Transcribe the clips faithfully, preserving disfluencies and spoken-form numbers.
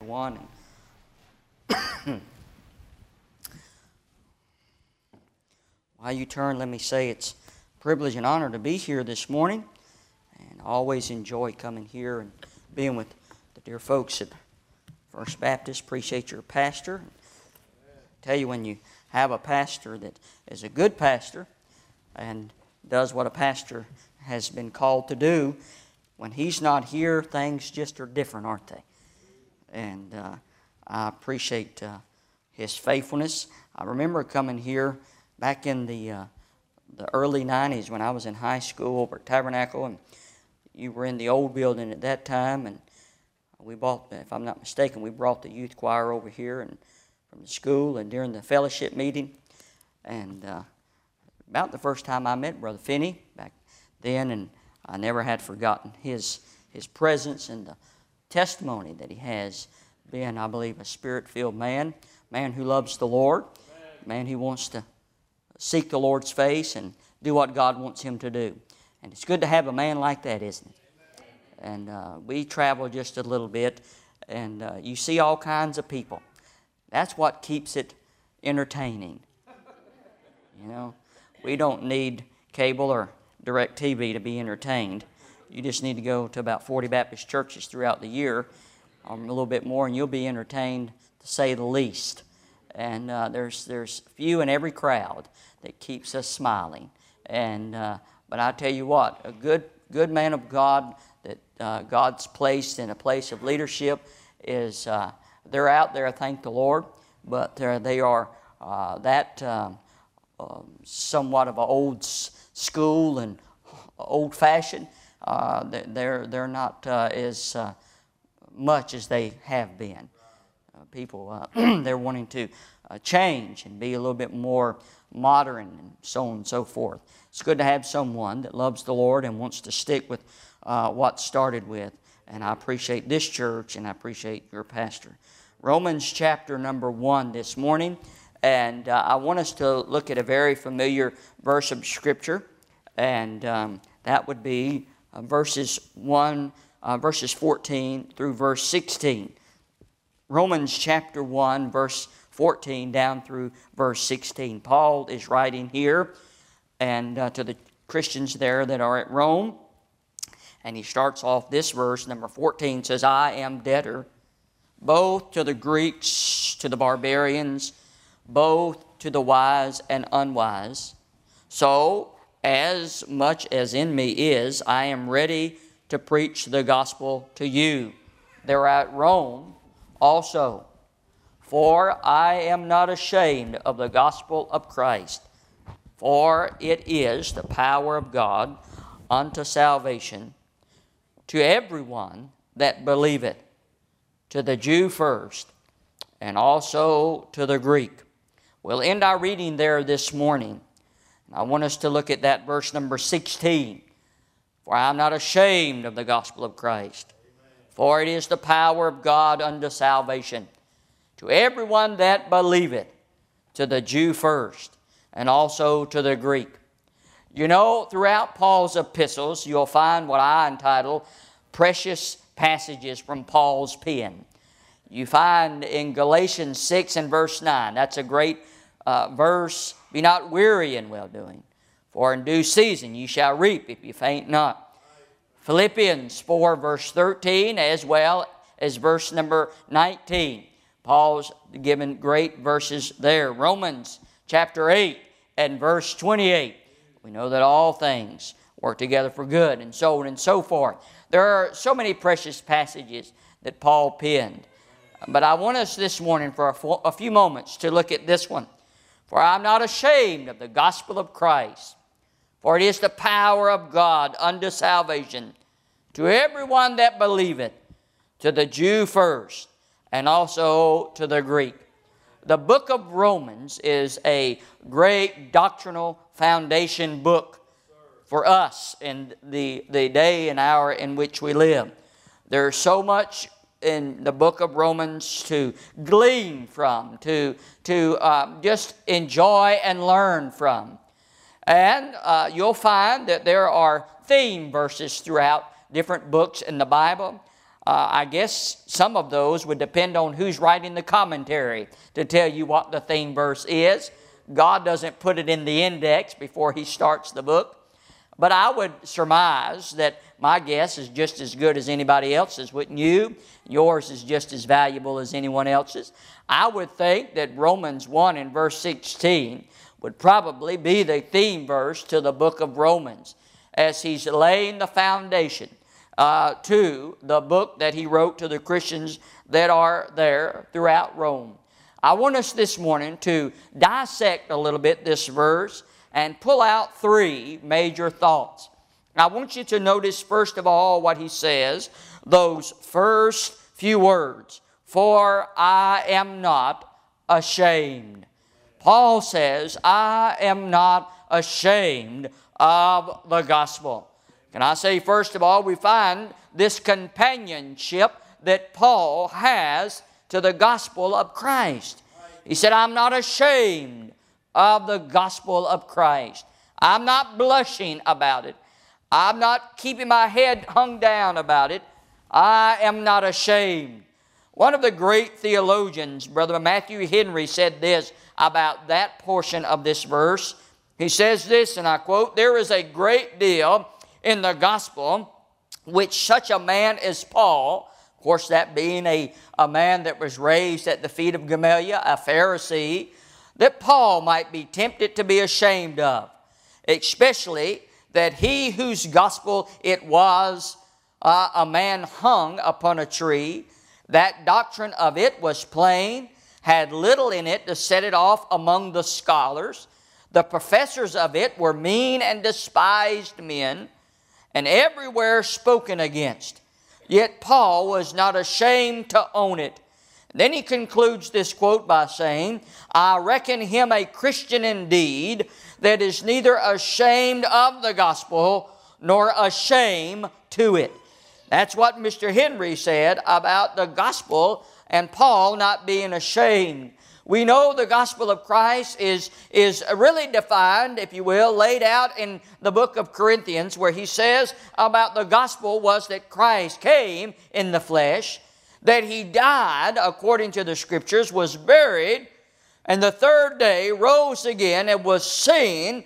everyone. And while you turn, let me say it's a privilege and honor to be here this morning. And I always enjoy coming here and being with the dear folks at First Baptist. Appreciate your pastor. I tell you, when you have a pastor that is a good pastor and does what a pastor has been called to do, when he's not here, things just are different, aren't they? And uh, I appreciate uh, his faithfulness. I remember coming here back in the uh, the early nineties when I was in high school over at Tabernacle, and you were in the old building at that time, and we bought, if I'm not mistaken, we brought the youth choir over here and from the school and during the fellowship meeting. And uh, about the first time I met Brother Finney back then, and I never had forgotten his his presence and the testimony that he has been, I believe, a spirit-filled man, man who loves the Lord, man who wants to seek the Lord's face and do what God wants him to do. And it's good to have a man like that, isn't it? And uh, we travel just a little bit, and uh, you see all kinds of people. That's what keeps it entertaining. You know, we don't need cable or direct T V to be entertained. You just need to go to about forty Baptist churches throughout the year, or a little bit more, and you'll be entertained, to say the least. And uh, there's there's few in every crowd that keeps us smiling. And uh, but I tell you what, a good good man of God that uh, God's placed in a place of leadership is uh, they're out there, thank the Lord, but they're, they are uh, that um, uh, somewhat of an old school and old-fashioned. Uh, they're they're not uh, as uh, much as they have been. Uh, people uh, they're wanting to uh, change and be a little bit more modern and so on and so forth. It's good to have someone that loves the Lord and wants to stick with uh, what started with. And I appreciate this church, and I appreciate your pastor. Romans chapter number one this morning, and uh, I want us to look at a very familiar verse of Scripture, and um, that would be uh, verses one, uh, verses fourteen through verse sixteen. Romans chapter one, verse fourteen down through verse sixteen. Paul is writing here, and uh, to the Christians there that are at Rome. And he starts off this verse, number fourteen, says, I am debtor, both to the Greeks, to the barbarians, both to the wise and unwise. So, as much as in me is, I am ready to preach the gospel to you. They're at Rome also. For I am not ashamed of the gospel of Christ, for it is the power of God unto salvation to everyone that believeth, to the Jew first, and also to the Greek. We'll end our reading there this morning. I want us to look at that verse number sixteen. For I am not ashamed of the gospel of Christ, for it is the power of God unto salvation to everyone that believeth, to the Jew first, and also to the Greek. You know, throughout Paul's epistles, you'll find what I entitle precious passages from Paul's pen. You find in Galatians six and verse nine, that's a great uh, verse, be not weary in well-doing, for in due season ye shall reap if ye faint not. Philippians four verse thirteen, as well as verse number nineteen. Paul's given great verses there. Romans chapter eight and verse twenty-eight. We know that all things work together for good, and so on and so forth. There are so many precious passages that Paul penned. But I want us this morning for a few moments to look at this one. For I am not ashamed of the gospel of Christ, for it is the power of God unto salvation to everyone that believeth, to the Jew first, and also to the Greek. The book of Romans is a great doctrinal foundation book for us in the, the day and hour in which we live. There's so much in the book of Romans to glean from, to, to uh, just enjoy and learn from. And uh, you'll find that there are theme verses throughout different books in the Bible. Uh, I guess some of those would depend on who's writing the commentary to tell you what the theme verse is. God doesn't put it in the index before He starts the book. But I would surmise that my guess is just as good as anybody else's, wouldn't you? Yours is just as valuable as anyone else's. I would think that Romans one and verse sixteen would probably be the theme verse to the book of Romans, as he's laying the foundation uh, to the book that he wrote to the Christians that are there throughout Rome. I want us this morning to dissect a little bit this verse and pull out three major thoughts. I want you to notice, first of all, what he says, those first few words, "For I am not ashamed." Paul says, "I am not ashamed of the gospel." Can I say, first of all, we find this companionship that Paul has to the gospel of Christ. He said, "I'm not ashamed of the gospel of Christ." I'm not blushing about it. I'm not keeping my head hung down about it. I am not ashamed. One of the great theologians, Brother Matthew Henry, said this about that portion of this verse. He says this, and I quote, "There is a great deal in the gospel which such a man as Paul," of course that being a, a man that was raised at the feet of Gamaliel, a Pharisee, "that Paul might be tempted to be ashamed of, especially that he whose gospel it was, uh, a man hung upon a tree, that doctrine of it was plain, had little in it to set it off among the scholars. The professors of it were mean and despised men, and everywhere spoken against. Yet Paul was not ashamed to own it." Then he concludes this quote by saying, "I reckon him a Christian indeed, that is neither ashamed of the gospel, nor ashamed to it." That's what Mister Henry said about the gospel and Paul not being ashamed. We know the gospel of Christ is, is really defined, if you will, laid out in the book of Corinthians, where he says about the gospel was that Christ came in the flesh, that He died according to the Scriptures, was buried, and the third day rose again and was seen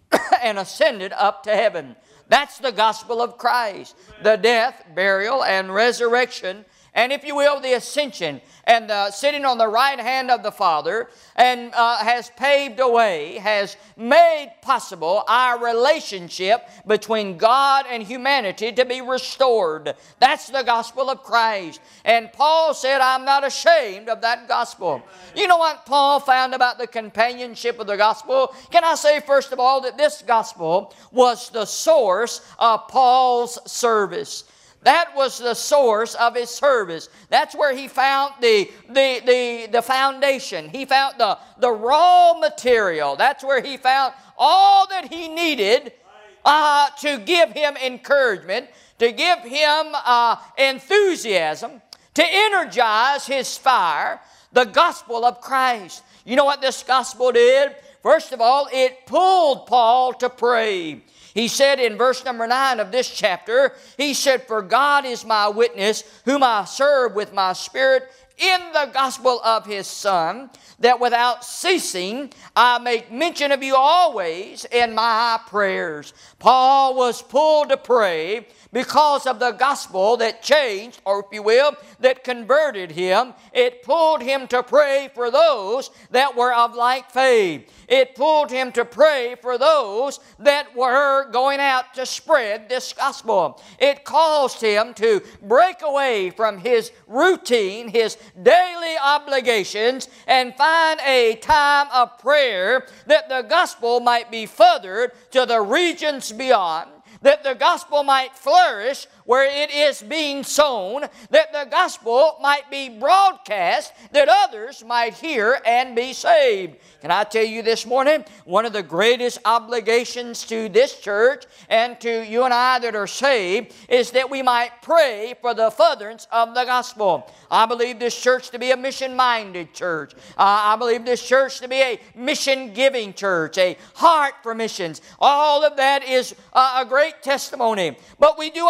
and ascended up to heaven. That's the gospel of Christ. The death, burial, and resurrection, and if you will, the ascension, and the sitting on the right hand of the Father, and uh, has paved a way, has made possible our relationship between God and humanity to be restored. That's the gospel of Christ. And Paul said, "I'm not ashamed of that gospel." You know what Paul found about the companionship of the gospel? Can I say, first of all, that this gospel was the source of Paul's service. That was the source of his service. That's where he found the, the, the, the foundation. He found the, the raw material. That's where he found all that he needed uh, to give him encouragement, to give him uh, enthusiasm, to energize his fire, the gospel of Christ. You know what this gospel did? First of all, it pulled Paul to pray. He said in verse number nine of this chapter, he said, "For God is my witness, whom I serve with my spirit in the gospel of His Son, that without ceasing I make mention of you always in my prayers." Paul was pulled to pray because of the gospel that changed, or if you will, that converted him. It pulled him to pray for those that were of like faith. It pulled him to pray for those that were going out to spread this gospel. It caused him to break away from his routine, his daily obligations, and find a time of prayer that the gospel might be furthered to the regions beyond, that the gospel might flourish where it is being sown, that the gospel might be broadcast, that others might hear and be saved. Can I tell you this morning, one of the greatest obligations to this church and to you and I that are saved is that we might pray for the furtherance of the gospel. I believe this church to be a mission-minded church. Uh, I believe this church to be a mission-giving church, a heart for missions. All of that is uh, a great testimony. But we do ourselves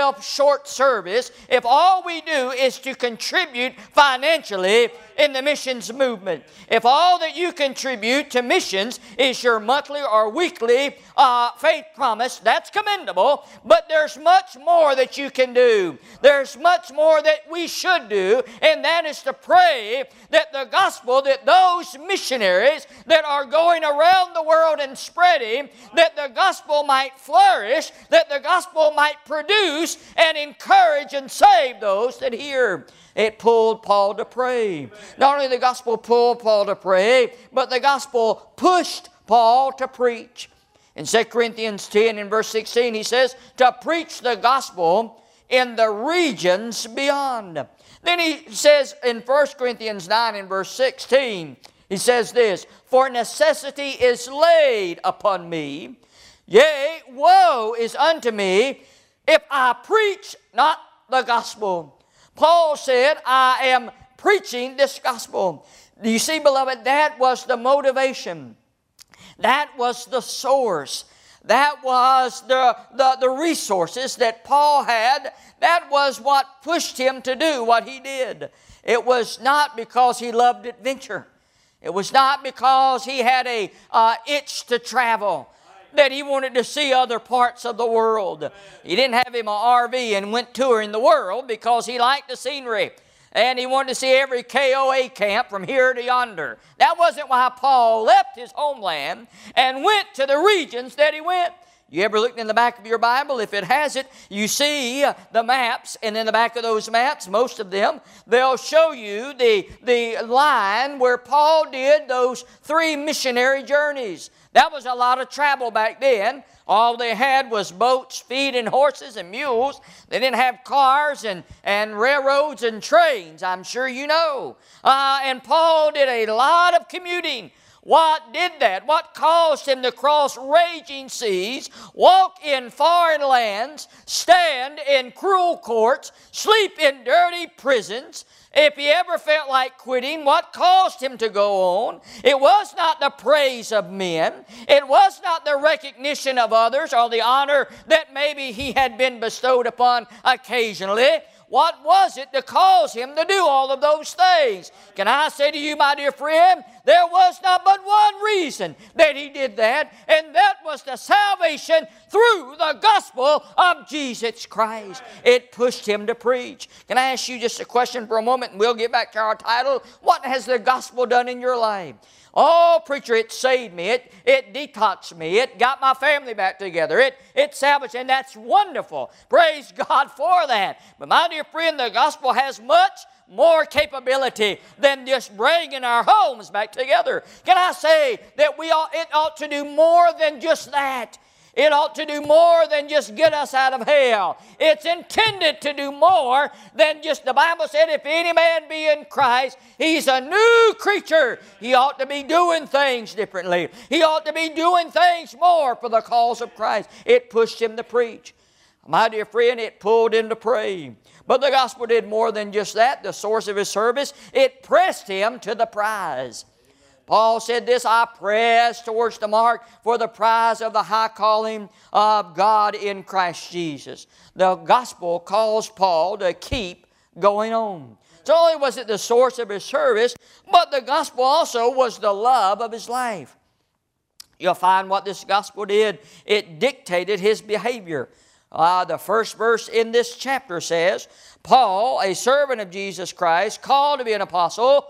self-short service if all we do is to contribute financially in the missions movement. If all that you contribute to missions is your monthly or weekly uh, faith promise, that's commendable, but there's much more that you can do. There's much more that we should do, and that is to pray that the gospel, that those missionaries that are going around the world and spreading, that the gospel might flourish, that the gospel might produce and encourage and save those that hear. It pulled Paul to pray. Not only the gospel pulled Paul to pray, but the gospel pushed Paul to preach. In Second Corinthians ten and verse sixteen, he says, to preach the gospel in the regions beyond. Then he says in First Corinthians nine and verse sixteen, he says this, for necessity is laid upon me, yea, woe is unto me, if I preach not the gospel. Paul said, I am preaching this gospel. Do you see, beloved, that was the motivation. That was the source. That was the, the, the resources that Paul had. That was what pushed him to do what he did. It was not because he loved adventure. It was not because he had a uh, itch to travel, that he wanted to see other parts of the world. He didn't have him an R V and went touring the world because he liked the scenery. And he wanted to see every K O A camp from here to yonder. That wasn't why Paul left his homeland and went to the regions that he went. You ever looked in the back of your Bible? If it has it, you see the maps, and in the back of those maps, most of them, they'll show you the, the line where Paul did those three missionary journeys. That was a lot of travel back then. All they had was boats, feeding horses and mules. They didn't have cars and, and railroads and trains, I'm sure you know. Uh, and Paul did a lot of commuting. What did that? What caused him to cross raging seas, walk in foreign lands, stand in cruel courts, sleep in dirty prisons? If he ever felt like quitting, what caused him to go on? It was not the praise of men. It was not the recognition of others or the honor that maybe he had been bestowed upon occasionally. What was it that caused him to do all of those things? Can I say to you, my dear friend, there was not but one reason that he did that, and that was the salvation through the gospel of Jesus Christ. It pushed him to preach. Can I ask you just a question for a moment, and we'll get back to our title? What has the gospel done in your life? Oh, preacher, it saved me. It, it detoxed me. It got my family back together. It, it salvaged, and that's wonderful. Praise God for that. But my dear friend, the gospel has much more capability than just bringing our homes back together. Can I say that we ought, it ought to do more than just that? It ought to do more than just get us out of hell. It's intended to do more than just, the Bible said, if any man be in Christ, he's a new creature. He ought to be doing things differently. He ought to be doing things more for the cause of Christ. It pushed him to preach. My dear friend, it pulled him to pray. But the gospel did more than just that. The source of his service, it pressed him to the prize. Paul said this, I press towards the mark for the prize of the high calling of God in Christ Jesus. The gospel caused Paul to keep going on. So not only was it the source of his service, but the gospel also was the love of his life. You'll find what this gospel did. It dictated his behavior. Uh, the first verse in this chapter says, Paul, a servant of Jesus Christ, called to be an apostle,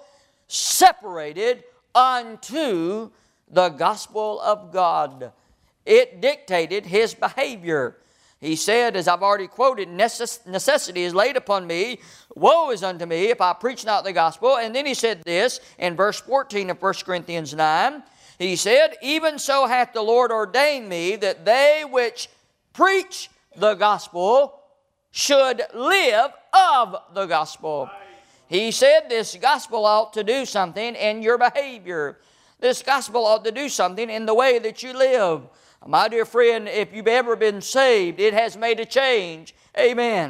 separated unto the gospel of God. It dictated his behavior. He said, as I've already quoted, necessity is laid upon me, woe is unto me if I preach not the gospel. And then he said this in verse fourteen of First Corinthians nine. He said, even so hath the Lord ordained me that they which preach the gospel should live of the gospel. He said this gospel ought to do something in your behavior. This gospel ought to do something in the way that you live. My dear friend, if you've ever been saved, it has made a change. Amen.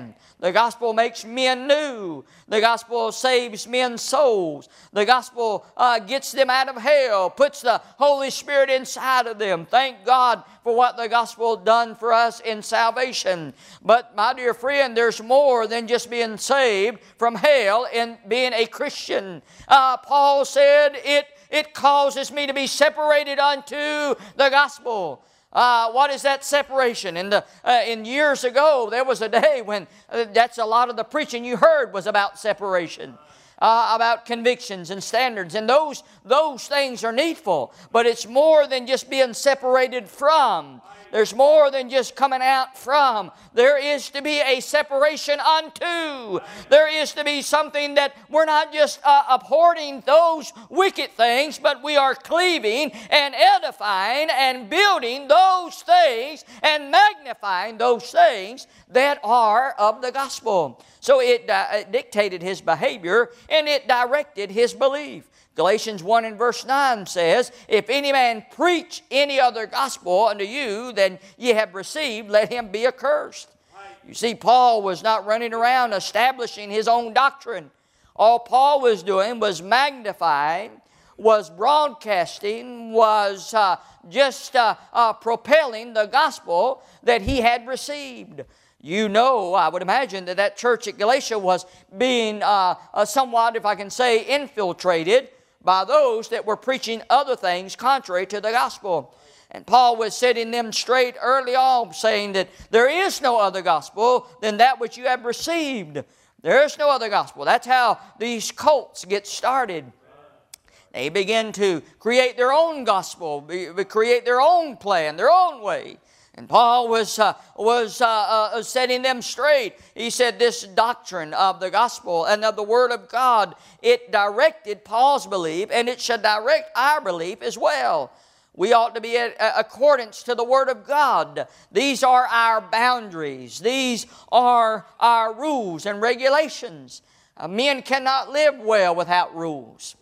The gospel makes men new. The gospel saves men's souls. The gospel uh, gets them out of hell, puts the Holy Spirit inside of them. Thank God for what the gospel done for us in salvation. But my dear friend, there's more than just being saved from hell in being a Christian. Uh, Paul said, it, it causes me to be separated unto the gospel. Uh, what is that separation? In, the, uh, in years ago, there was a day when uh, that's a lot of the preaching you heard was about separation, uh, about convictions and standards. And those, those things are needful. But it's more than just being separated from. There's more than just coming out from. There is to be a separation unto. There is to be something that we're not just uh, abhorring those wicked things, but we are cleaving and edifying and building those things and magnifying those things that are of the gospel. So it, uh, it dictated his behavior and it directed his belief. Galatians one and verse nine says, if any man preach any other gospel unto you than ye have received, let him be accursed. You see, Paul was not running around establishing his own doctrine. All Paul was doing was magnifying, was broadcasting, was uh, just uh, uh, propelling the gospel that he had received. You know, I would imagine that that church at Galatia was being uh, uh, somewhat, if I can say, infiltrated by those that were preaching other things contrary to the gospel. And Paul was setting them straight early on, saying that there is no other gospel than that which you have received. There is no other gospel. That's how these cults get started. They begin to create their own gospel, create their own plan, their own way. And Paul was, uh, was uh, uh, setting them straight. He said this doctrine of the gospel and of the Word of God, it directed Paul's belief, and it should direct our belief as well. We ought to be in accordance to the Word of God. These are our boundaries. These are our rules and regulations. Uh, men cannot live well without rules.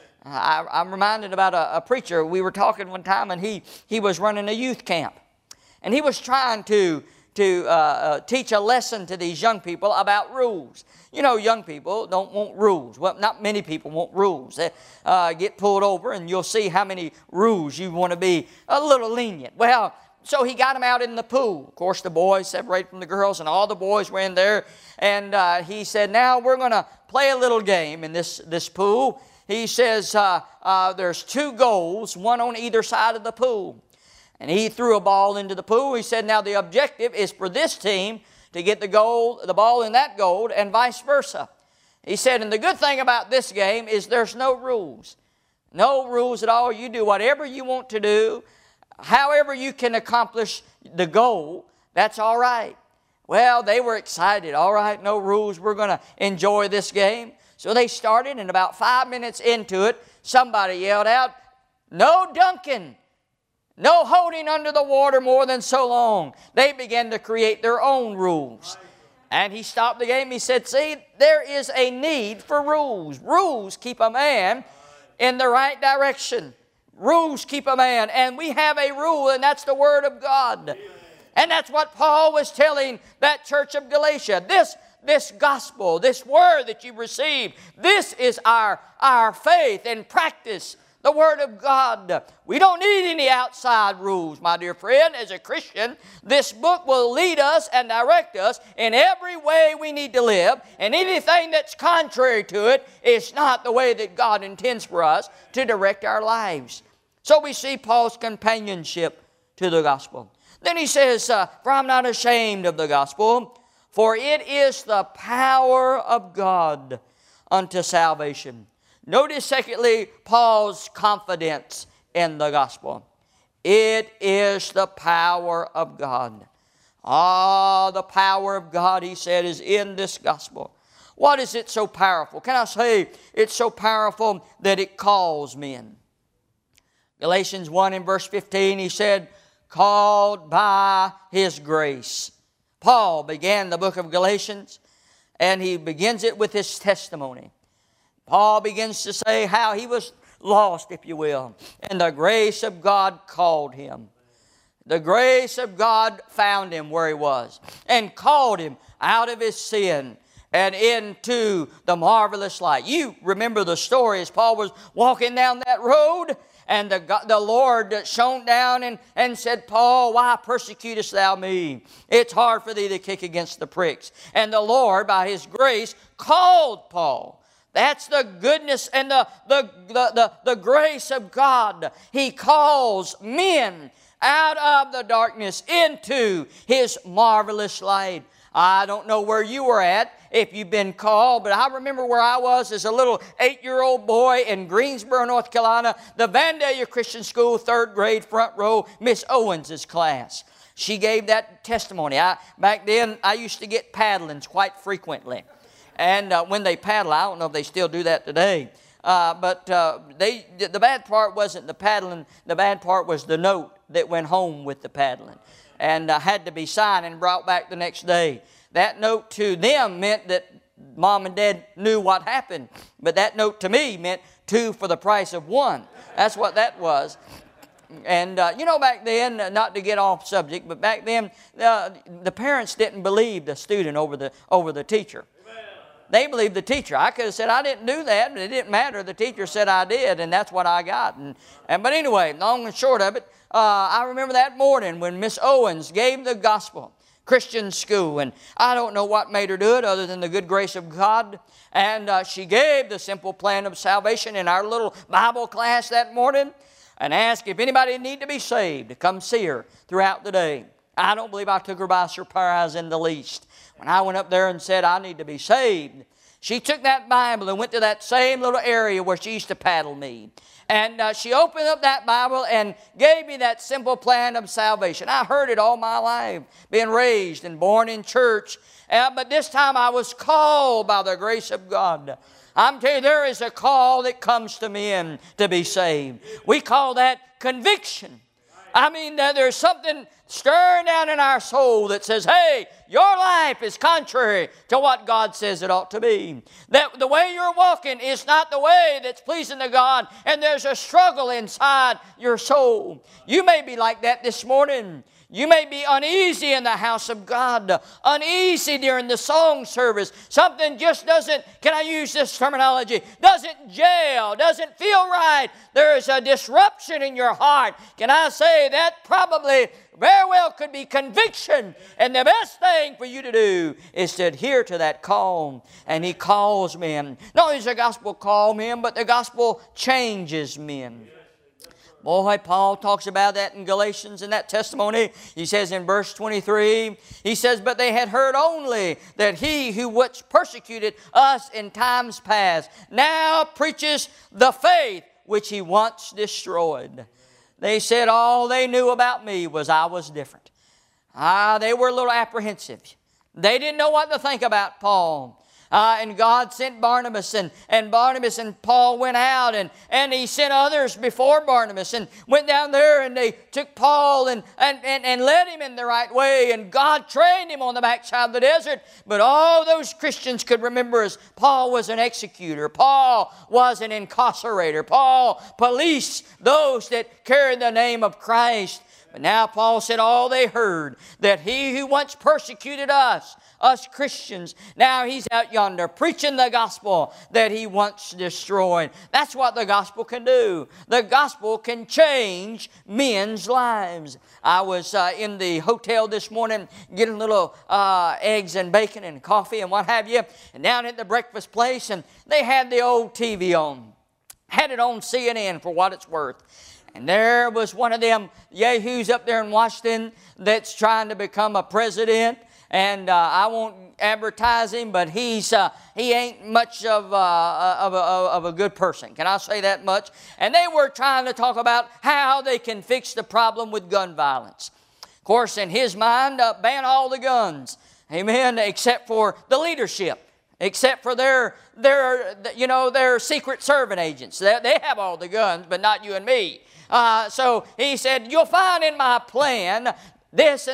I, I'm reminded about a, a preacher. We were talking one time, and he, he was running a youth camp. And he was trying to, to uh, uh, teach a lesson to these young people about rules. You know, young people don't want rules. Well, not many people want rules. They uh, get pulled over and you'll see how many rules you want to be a little lenient. Well, so he got them out in the pool. Of course, the boys separated from the girls and all the boys were in there. And uh, he said, now we're going to play a little game in this, this pool. He says uh, uh, there's two goals, one on either side of the pool. And he threw a ball into the pool. He said, now the objective is for this team to get the goal, the ball in that goal, and vice versa. He said, and the good thing about this game is there's no rules. No rules at all. You do whatever you want to do. However you can accomplish the goal, that's all right. Well, they were excited. All right, no rules. We're going to enjoy this game. So they started, and about five minutes into it, somebody yelled out, no dunking. No holding under the water more than so long. They began to create their own rules. And he stopped the game. He said, see, there is a need for rules. Rules keep a man in the right direction. Rules keep a man. And we have a rule, and that's the Word of God. And that's what Paul was telling that church of Galatia. This, this gospel, this Word that you received, this is our, our faith and practice. The Word of God. We don't need any outside rules, my dear friend. As a Christian, this book will lead us and direct us in every way we need to live. And anything that's contrary to it is not the way that God intends for us to direct our lives. So we see Paul's companionship to the gospel. Then he says, uh, for I'm not ashamed of the gospel, for it is the power of God unto salvation. Notice, secondly, Paul's confidence in the gospel. It is the power of God. Ah, the power of God, he said, is in this gospel. What is it so powerful? Can I say it's so powerful that it calls men? Galatians one and verse fifteen, he said, called by His grace. Paul began the book of Galatians, and he begins it with his testimony. Paul begins to say how he was lost, if you will, and the grace of God called him. The grace of God found him where he was and called him out of his sin and into the marvelous light. You remember the story as Paul was walking down that road, and the, God, the Lord shone down and, and said, Paul, why persecutest thou me? It's hard for thee to kick against the pricks. And the Lord, by His grace, called Paul. That's the goodness and the, the, the, the, the grace of God. He calls men out of the darkness into His marvelous light. I don't know where you were at, if you've been called, but I remember where I was as a little eight-year-old boy in Greensboro, North Carolina, the Vandalia Christian School, third grade, front row, Miss Owens' class. She gave that testimony. I, back then, I used to get paddlings quite frequently. And uh, when they paddle, I don't know if they still do that today, uh, but uh, they, the bad part wasn't the paddling. The bad part was the note that went home with the paddling, and uh, had to be signed and brought back the next day. That note to them meant that Mom and Dad knew what happened, but that note to me meant two for the price of one. That's what that was. And, uh, you know, back then, uh, not to get off subject, but back then, uh, the parents didn't believe the student over the, over the teacher. They believed the teacher. I could have said I didn't do that, but it didn't matter. The teacher said I did, and that's what I got. And, and But anyway, long and short of it, uh, I remember that morning when Miss Owens gave the gospel, Christian school, and I don't know what made her do it other than the good grace of God. And uh, she gave the simple plan of salvation in our little Bible class that morning and asked if anybody need to be saved to come see her throughout the day. I don't believe I took her by surprise in the least. When I went up there and said, I need to be saved, she took that Bible and went to that same little area where she used to paddle me. And uh, she opened up that Bible and gave me that simple plan of salvation. I heard it all my life, being raised and born in church. Uh, but this time I was called by the grace of God. I'm telling you, there is a call that comes to men to be saved. We call that conviction. I mean, that there's something stirring down in our soul that says, hey, your life is contrary to what God says it ought to be. That the way you're walking is not the way that's pleasing to God, and there's a struggle inside your soul. You may be like that this morning. You may be uneasy in the house of God, uneasy during the song service. Something just doesn't, can I use this terminology, doesn't gel, doesn't feel right. There is a disruption in your heart. Can I say that probably very well could be conviction. And the best thing for you to do is to adhere to that call. And He calls men. Not only does the gospel call men, but the gospel changes men. Boy, Paul talks about that in Galatians in that testimony. He says in verse twenty-three, he says, but they had heard only that he who which persecuted us in times past now preaches the faith which he once destroyed. They said all they knew about me was I was different. Ah, they were a little apprehensive. They didn't know what to think about Paul. Uh, and God sent Barnabas, and, and Barnabas and Paul went out, and, and He sent others before Barnabas, and went down there, and they took Paul and, and, and, and led him in the right way, and God trained him on the backside of the desert. But all those Christians could remember is Paul was an executor. Paul was an incarcerator. Paul policed those that carried the name of Christ. But now Paul said all they heard, that he who once persecuted us, us Christians, now he's out yonder preaching the gospel that he once destroyed. That's what the gospel can do. The gospel can change men's lives. I was uh, in the hotel this morning getting little uh, eggs and bacon and coffee and what have you, and down at the breakfast place, and they had the old T V on. Had it on C N N for what it's worth. And there was one of them yahoos up there in Washington that's trying to become a president. And uh, I won't advertise him, but he's uh, he ain't much of, uh, of, a, of a good person. Can I say that much? And they were trying to talk about how they can fix the problem with gun violence. Of course, in his mind, uh, ban all the guns. Amen. Except for the leadership. Except for their, their, you know, their secret servant agents. They, they have all the guns, but not you and me. Uh, so he said, you'll find in my plan this and this,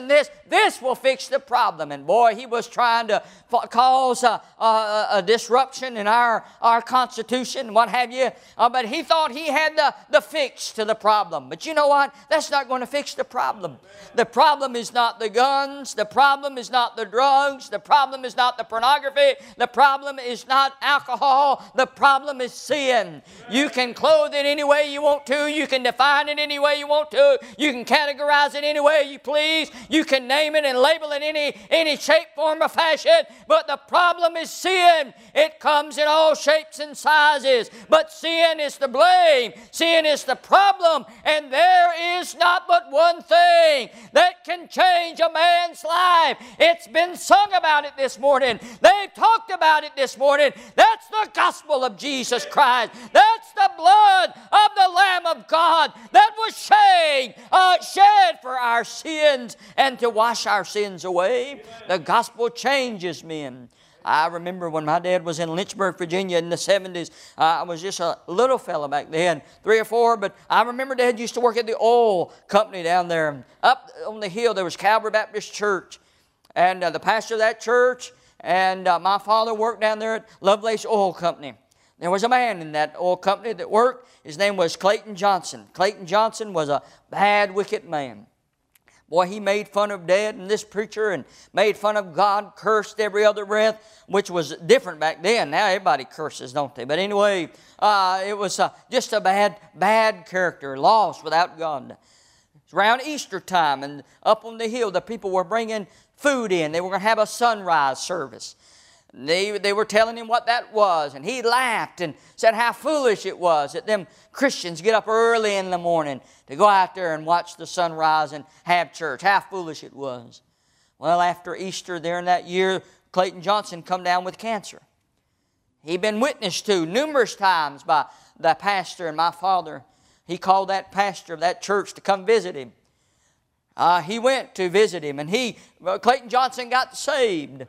this will fix the problem. And boy, he was trying to cause a, a, a disruption in our, our Constitution, what have you. Uh, but he thought he had the, the fix to the problem. But you know what? That's not going to fix the problem. The problem is not the guns. The problem is not the drugs. The problem is not the pornography. The problem is not alcohol. The problem is sin. You can clothe it any way you want to. You can define it any way you want to. You can categorize it any way you please. You can name it and label it any, any shape, form, or fashion. But the problem is sin. It comes in all shapes and sizes. But sin is the blame. Sin is the problem. And there is not but one thing that can change a man's life. It's been sung about it this morning. They've talked about it this morning. That's the gospel of Jesus Christ. That's the blood of the Lamb of God that was shed, uh, shed for our sins and to wash our sins away. The gospel changes men. I remember when my dad was in Lynchburg, Virginia in the seventies. Uh, I was just a little fella back then, three or four. But I remember Dad used to work at the oil company down there. Up on the hill there was Calvary Baptist Church. And uh, the pastor of that church and uh, my father worked down there at Lovelace Oil Company. There was a man in that oil company that worked. His name was Clayton Johnson. Clayton Johnson was a bad, wicked man. Boy, he made fun of Dad and this preacher and made fun of God, cursed every other breath, which was different back then. Now everybody curses, don't they? But anyway, uh, it was uh, just a bad, bad character, lost without God. It's around Easter time, and up on the hill, the people were bringing food in. They were going to have a sunrise service. They, they were telling him what that was, and he laughed and said how foolish it was that them Christians get up early in the morning to go out there and watch the sunrise and have church. How foolish it was. Well, after Easter there in that year, Clayton Johnson come down with cancer. He'd been witnessed to numerous times by the pastor and my father. He called that pastor of that church to come visit him. Uh, he went to visit him, and he, well, Clayton Johnson got saved.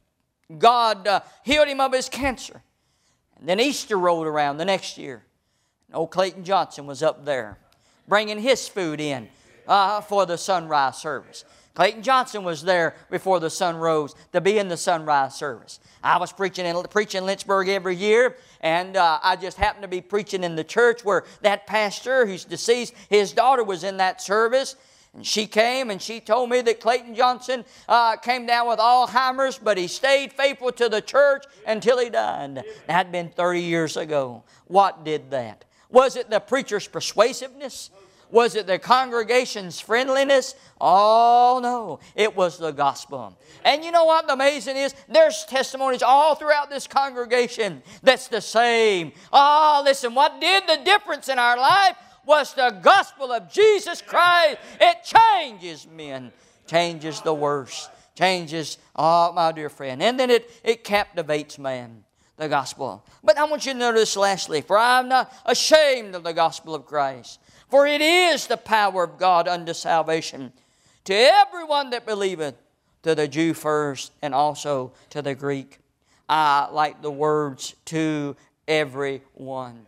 God uh, healed him of his cancer. And then Easter rolled around the next year. And old Clayton Johnson was up there bringing his food in uh, for the sunrise service. Clayton Johnson was there before the sun rose to be in the sunrise service. I was preaching in, preaching in Lynchburg every year, and uh, I just happened to be preaching in the church where that pastor who's deceased, his daughter was in that service. And she came and she told me that Clayton Johnson uh, came down with Alzheimer's, but he stayed faithful to the church until he died. That had been thirty years ago. What did that? Was it the preacher's persuasiveness? Was it the congregation's friendliness? Oh, no. It was the gospel. And you know what the amazing is? There's testimonies all throughout this congregation that's the same. Oh, listen, what did the difference in our life was the gospel of Jesus Christ. It changes men, changes the worst, changes, oh, my dear friend. And then it, it captivates man, the gospel. But I want you to notice lastly, for I am not ashamed of the gospel of Christ, for it is the power of God unto salvation to everyone that believeth, to the Jew first and also to the Greek. I like the words to everyone.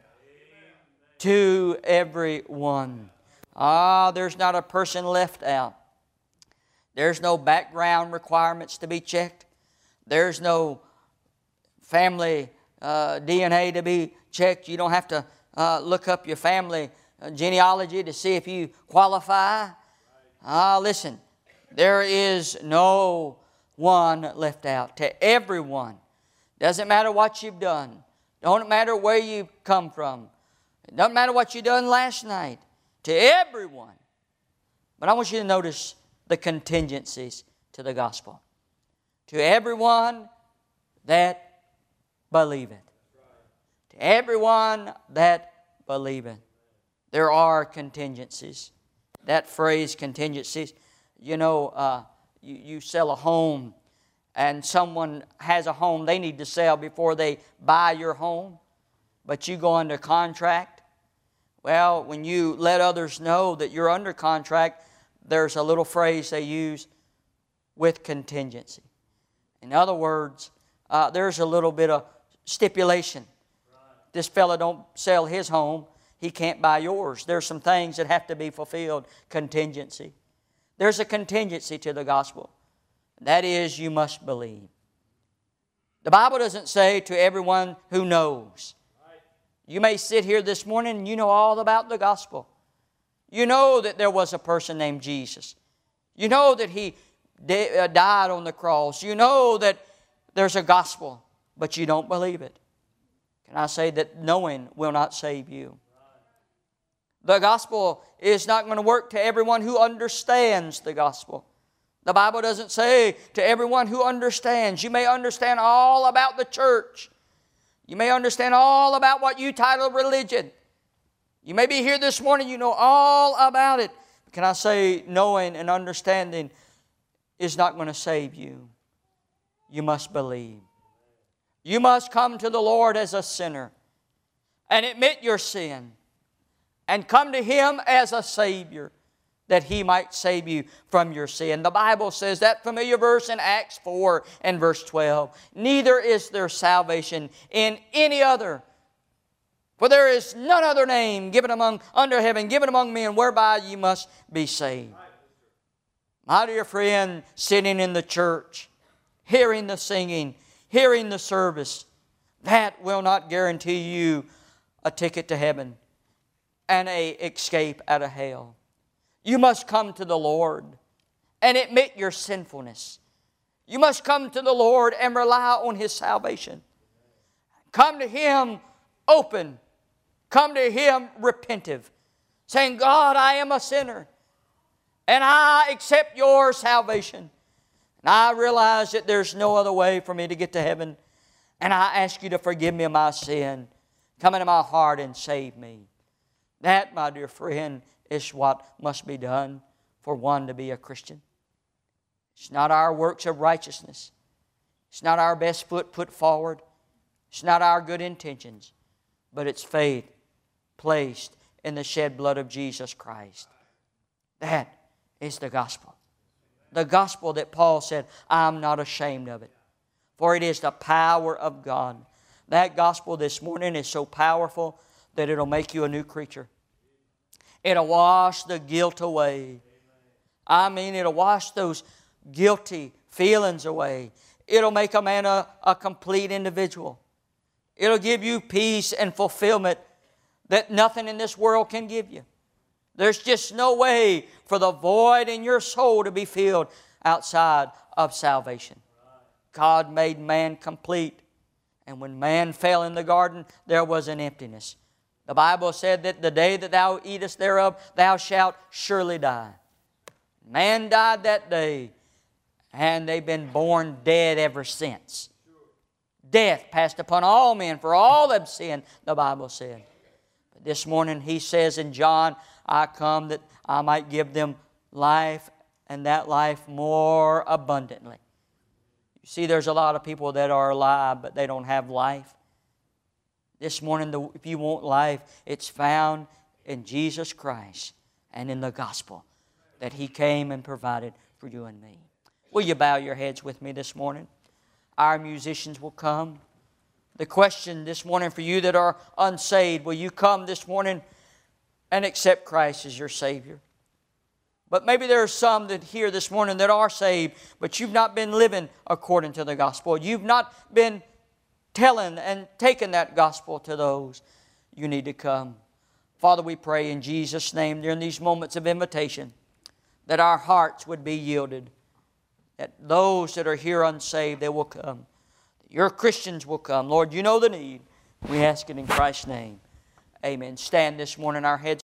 To everyone. Ah, there's not a person left out. There's no background requirements to be checked. There's no family uh, D N A to be checked. You don't have to uh, look up your family uh, genealogy to see if you qualify. Ah, listen, there is no one left out. To everyone. Doesn't matter what you've done. Don't matter where you've come from. It doesn't matter what you done last night. To everyone. But I want you to notice the contingencies to the gospel. To everyone that believeth. To everyone that believeth. There are contingencies. That phrase, contingencies, you know, uh, you, you sell a home and someone has a home they need to sell before they buy your home, but you go under contract. Well, when you let others know that you're under contract, there's a little phrase they use, with contingency. In other words, uh, there's a little bit of stipulation. This fella don't sell his home, he can't buy yours. There's some things that have to be fulfilled. Contingency. There's a contingency to the gospel. That is, you must believe. The Bible doesn't say to everyone who knows. You may sit here this morning and you know all about the gospel. You know that there was a person named Jesus. You know that He died on the cross. You know that there's a gospel, but you don't believe it. Can I say that knowing will not save you? The gospel is not going to work to everyone who understands the gospel. The Bible doesn't say to everyone who understands. You may understand all about the church. You may understand all about what you title religion. You may be here this morning, you know all about it. Can I say knowing and understanding is not going to save you? You must believe. You must come to the Lord as a sinner and admit your sin and come to Him as a Savior, that He might save you from your sin. The Bible says, that familiar verse in Acts four and verse twelve, neither is there salvation in any other, for there is none other name given among under heaven, given among men, whereby ye must be saved. My dear friend, sitting in the church, hearing the singing, hearing the service, that will not guarantee you a ticket to heaven and a escape out of hell. You must come to the Lord and admit your sinfulness. You must come to the Lord and rely on His salvation. Come to Him open. Come to Him repentive, saying, God, I am a sinner, and I accept your salvation. And I realize that there's no other way for me to get to heaven, and I ask you to forgive me of my sin. Come into my heart and save me. That, my dear friend, is what must be done for one to be a Christian. It's not our works of righteousness. It's not our best foot put forward. It's not our good intentions. But it's faith placed in the shed blood of Jesus Christ. That is the gospel. The gospel that Paul said, I'm not ashamed of it, for it is the power of God. That gospel this morning is so powerful that it'll make you a new creature. It'll wash the guilt away. I mean, it'll wash those guilty feelings away. It'll make a man a, a complete individual. It'll give you peace and fulfillment that nothing in this world can give you. There's just no way for the void in your soul to be filled outside of salvation. God made man complete. And when man fell in the garden, there was an emptiness. The Bible said that the day that thou eatest thereof, thou shalt surely die. Man died that day, and they've been born dead ever since. Death passed upon all men, for all have sinned, the Bible said. But this morning He says in John, I come that I might give them life, and that life more abundantly. You see, there's a lot of people that are alive, but they don't have life. This morning, if you want life, it's found in Jesus Christ and in the gospel that He came and provided for you and me. Will you bow your heads with me this morning? Our musicians will come. The question this morning for you that are unsaved, will you come this morning and accept Christ as your Savior? But maybe there are some that here this morning that are saved, but you've not been living according to the gospel. You've not been telling and taking that gospel to those. You need to come. Father, we pray in Jesus' name during these moments of invitation that our hearts would be yielded, that those that are here unsaved, they will come. That your Christians will come. Lord, you know the need. We ask it in Christ's name. Amen. Stand this morning, our heads